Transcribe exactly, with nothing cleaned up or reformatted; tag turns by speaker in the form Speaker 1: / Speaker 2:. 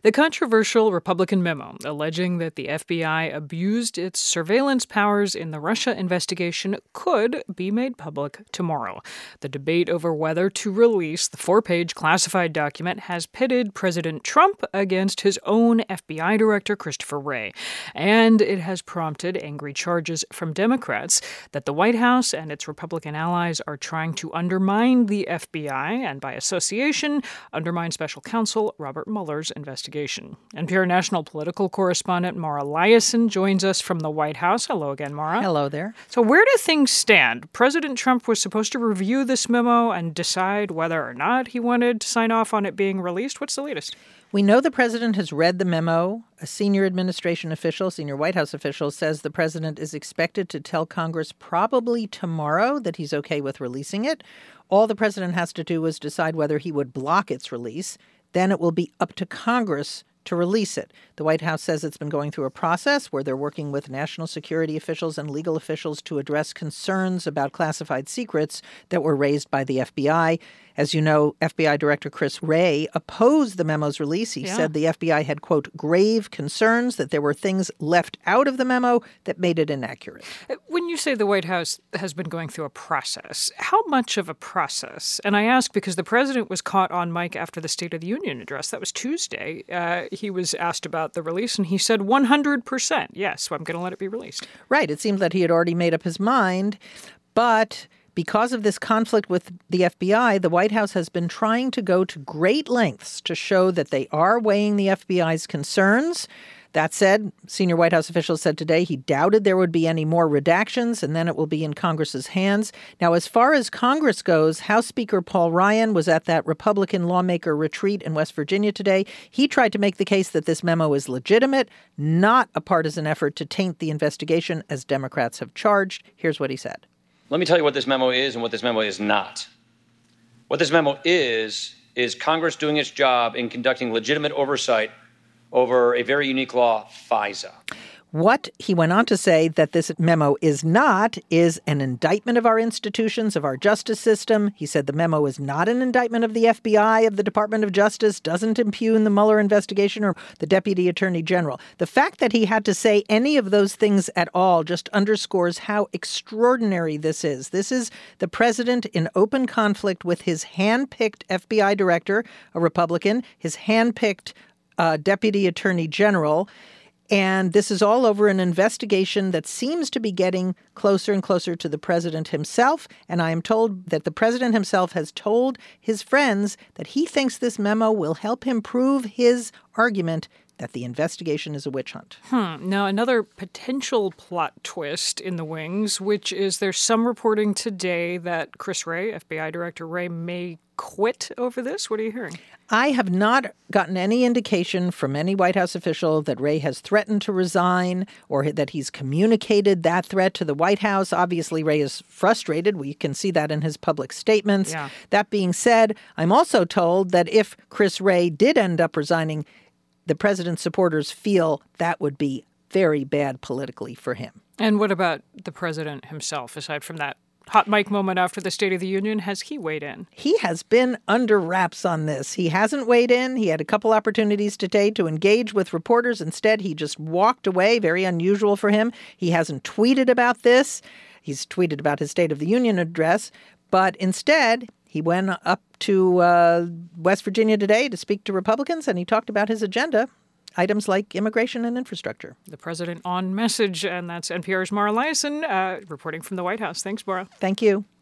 Speaker 1: The controversial Republican memo alleging that the F B I abused its surveillance powers in the Russia investigation could be made public tomorrow. The debate over whether to release the four-page classified document has pitted President Trump against his own F B I director, Christopher Wray. And it has prompted angry charges from Democrats that the White House and its Republican allies are trying to undermine the F B I and, by association, undermine special counsel Robert Mueller's investigation. N P R national political correspondent Mara Liasson joins us from the White House. Hello again, Mara.
Speaker 2: Hello there.
Speaker 1: So where do things stand? President Trump was supposed to review this memo and decide whether or not he wanted to sign off on it being released. What's the latest?
Speaker 2: We know the president has read the memo. A senior administration official, senior White House official, says the president is expected to tell Congress probably tomorrow that he's okay with releasing it. All the president has to do is decide whether he would block its release. Then it will be up to Congress to release it. The White House says it's been going through a process where they're working with national security officials and legal officials to address concerns about classified secrets that were raised by the F B I. As you know, F B I Director Chris Wray opposed the memo's release. He yeah. said the F B I had, quote, grave concerns that there were things left out of the memo that made it inaccurate.
Speaker 1: When you say the White House has been going through a process, how much of a process? And I ask because the president was caught on mic after the State of the Union address. That was Tuesday. Uh, he was asked about the release, and he said one hundred percent, yes, so I'm going to let it be released.
Speaker 2: Right. It seems that he had already made up his mind, but because of this conflict with the F B I, the White House has been trying to go to great lengths to show that they are weighing the F B I's concerns. That said, senior White House officials said today he doubted there would be any more redactions, and then it will be in Congress's hands. Now, as far as Congress goes, House Speaker Paul Ryan was at that Republican lawmaker retreat in West Virginia today. He tried to make the case that this memo is legitimate, not a partisan effort to taint the investigation, as Democrats have charged. Here's what he said.
Speaker 3: Let me tell you what this memo is and what this memo is not. What this memo is, is Congress doing its job in conducting legitimate oversight over a very unique law, FISA.
Speaker 2: What he went on to say that this memo is not is an indictment of our institutions, of our justice system. He said the memo is not an indictment of the F B I, of the Department of Justice, doesn't impugn the Mueller investigation or the Deputy Attorney General. The fact that he had to say any of those things at all just underscores how extraordinary this is. This is the president in open conflict with his hand-picked F B I director, a Republican, his hand-picked uh, Deputy Attorney General. And this is all over an investigation that seems to be getting closer and closer to the president himself. And I am told that the president himself has told his friends that he thinks this memo will help him prove his argument that the investigation is a witch hunt.
Speaker 1: Hmm. Now, another potential plot twist in the wings, which is there's some reporting today that Chris Wray, F B I Director Wray, may quit over this. What are you hearing?
Speaker 2: I have not gotten any indication from any White House official that Wray has threatened to resign or that he's communicated that threat to the White House. Obviously, Wray is frustrated. We can see that in his public statements.
Speaker 1: Yeah.
Speaker 2: That being said, I'm also told that if Chris Wray did end up resigning, the president's supporters feel that would be very bad politically for him.
Speaker 1: And what about the president himself, aside from that hot mic moment after the State of the Union? Has he weighed in?
Speaker 2: He has been under wraps on this. He hasn't weighed in. He had a couple opportunities today to engage with reporters. Instead, he just walked away. Very unusual for him. He hasn't tweeted about this. He's tweeted about his State of the Union address. But instead, he went up to uh, West Virginia today to speak to Republicans, and he talked about his agenda, items like immigration and infrastructure.
Speaker 1: The president on message, and that's N P R's Mara Liasson uh, reporting from the White House. Thanks, Mara.
Speaker 2: Thank you.